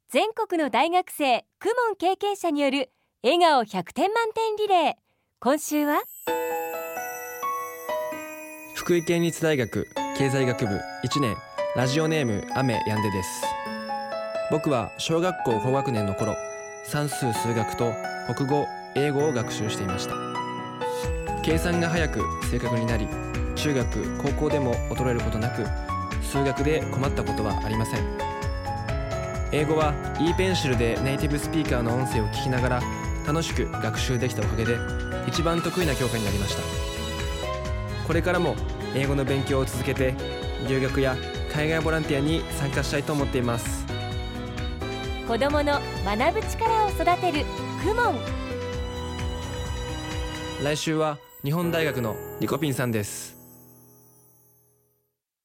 全国の大学生公文経験者による笑顔100点満点リレー。今週は福井県立大学経済学部1年、ラジオネーム雨やんでです。僕は小学校高学年の頃、算数数学と国語英語を学習していました。計算が早く正確になり、中学高校でも衰えることなく、数学で困ったことはありません。英語は e ペンシルでネイティブスピーカーの音声を聞きながら楽しく学習できたおかげで、一番得意な教科になりました。これからも英語の勉強を続けて、留学や海外ボランティアに参加したいと思っています。 子どもの学ぶ力を育てる公文。 来週は日本大学のリコピンさんです。